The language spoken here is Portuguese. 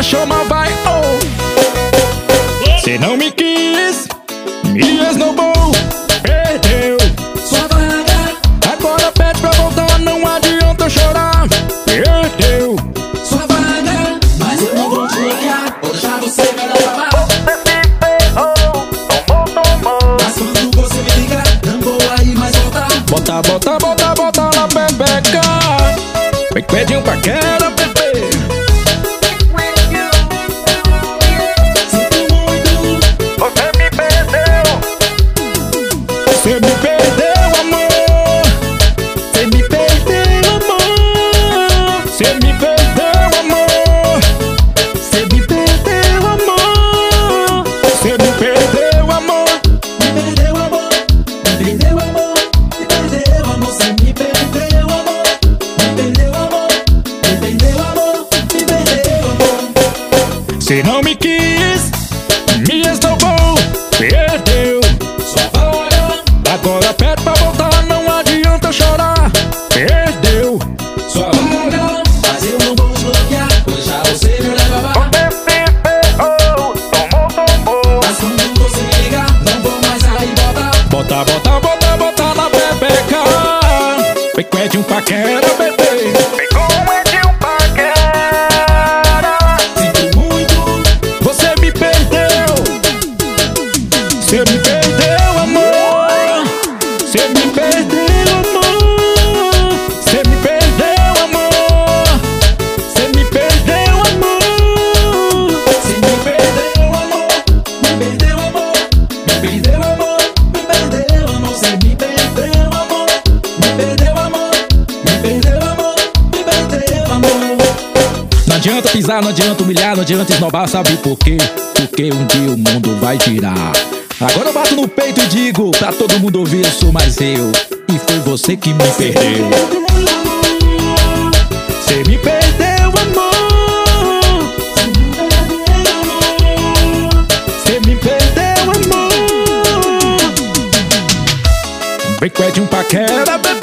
chama vai, oh. Cê não me quis, me esnobou, perdeu Sua vaga, agora pede pra voltar, não adianta chorar. Perdeu sua vaga, mas eu não vou te bloquear. Vou deixar você me levar. Mas quando você me ligar, não vou aí mais voltar. bota, bota, bota, bota na pepeca. Vem pedinho pra queda, bebê. Sinto muito, Você me perdeu, você me perdeu, amor. Você me perdeu, amor. Você me perdeu, amor. Você me perdeu, amor. Você me perdeu, amor. me perdeu amor, me perdeu amor, me perdeu amor, você me perdeu amor, me perdeu amor, me perdeu amor, me perdeu amor. Você não me quis, me esnobou, perdeu. Sua vaga, Agora pede pra voltar, não adianta chorar. Perdeu. sua vaga, mas eu não vou te bloquear. Vou deixar você me levar. Mas quando você me ligar, não vou mais aí voltar. Bota, bota, bota, bota na pepeca. Vem com Edinho Paquera, bebê. Vem com Edinho Paquera. Sinto muito, Você me perdeu. Você me perdeu, amor. Você me perdeu, amor. Você me perdeu, amor. Você me perdeu, amor. você me perdeu amor, me perdeu amor, me perdeu amor, me perdeu amor, você me perdeu amor, me perdeu amor, me perdeu amor, me perdeu amor. Não adianta pisar, não adianta humilhar, não adianta esnobar, sabe por quê? Porque um dia o mundo vai girar. Agora eu bato no peito e digo pra todo mundo ouvir, eu sou mais eu. E foi você que me perdeu. Você me perdeu, amor. Você me perdeu, amor. Vem com Edinho Paquera, bebê.